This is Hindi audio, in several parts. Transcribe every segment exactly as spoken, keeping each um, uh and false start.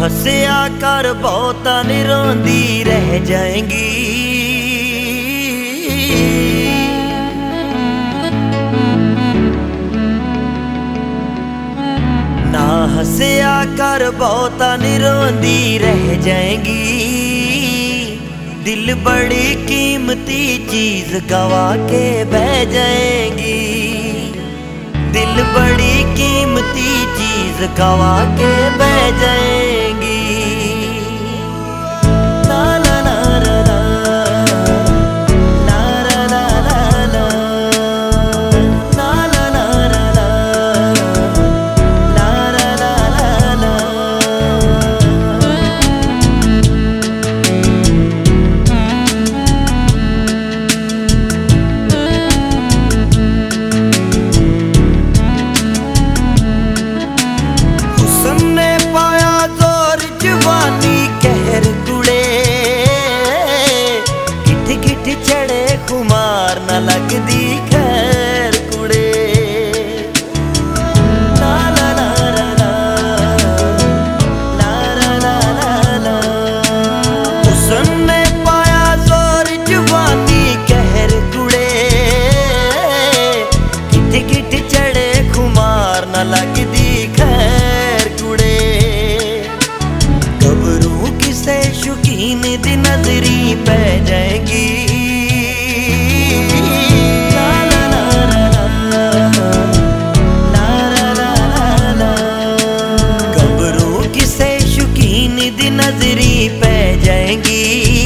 हंसिया कर बहुता निरोंदी रह जाएंगी। ना हंसिया कर बहुता निरोंदी रह जाएंगी। दिल बड़ी कीमती चीज गवा के बह जाएंगी। दिल बड़ी कीमती चीज गवा के बह जाएंगी। ला ला ला ला ला, ला ला ला ला ला, ला ला ला ला ला, ला ला ला ला ला। खुमार न लगदी खैर कुड़े। ला ला ला ला ला, ला ला ला ला ला। उसने पाया जोर जवानी कहर कुड़े। किट किट चढ़े खुमार न लगदी खैर कुड़े। गबरू किसे शौकीन दी नजरी पै जाएगी। नजरी पै जाएंगी।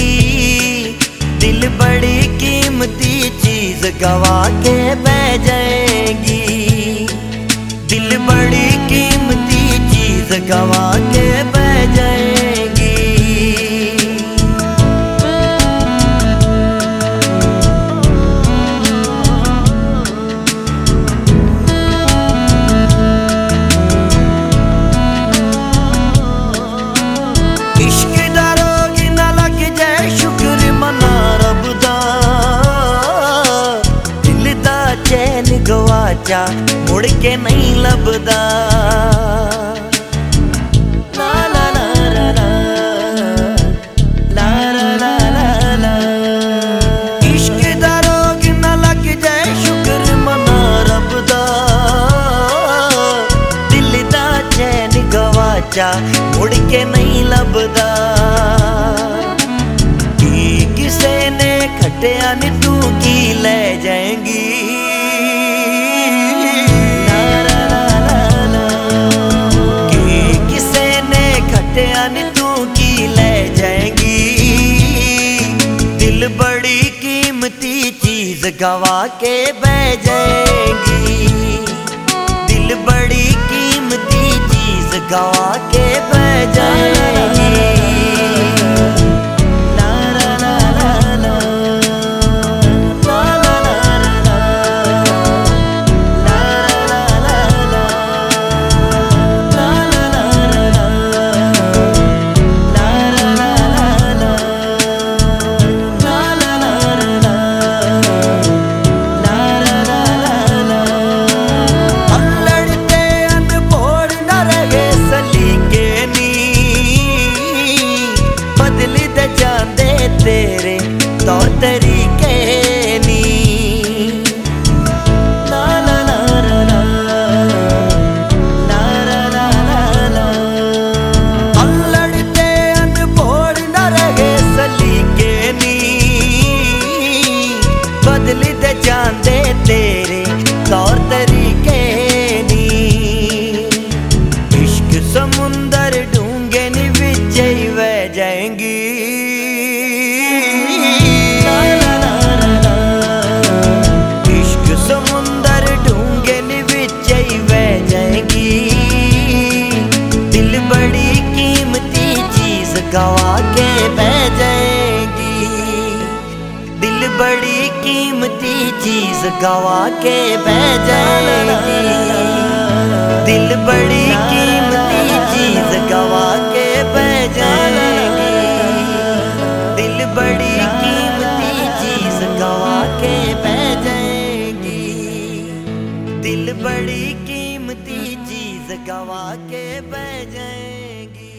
दिल बड़ी कीमती चीज गवा के बह जाएंगी। दिल बड़ी कीमती चीज गवा के बह जाएंगी। गवाचा मुड़ के नहीं लभदा। ला ला ला ला ला, ला ला ला ला ला। इश्क दा रोग न लग जाए शुक्र मना रब दा। दिल दा चैन गवाचा मुड़ के नहीं लभदा। की किसे ने खटिया नी तू की ले जाएंगी। तू की ले जाएंगी। दिल बड़ी कीमती चीज गवा के बह जाएंगी। दिल बड़ी कीमती चीज गवा के बह जाएंगी। तेरे तौर तरीके नी। ला ला ला ला ला, ला ला ला ला ला। अल्लड़ते अनभोड़ न रहे सलीके नी। बदली दे जांदे तेरे तौर तरीके नी। इश्क समुंदर डूंगे नी विच ही बह जाएंगी। गवा के बह जाएंगी। दिल बड़ी कीमती चीज गवा के बह जाएंगी। दिल बड़ी कीमती चीज गवा के बह जाएंगी। दिल बड़ी कीमती चीज गवा के बह जाएंगी। दिल बड़ी कीमती चीज गवा के बह जाएंगी।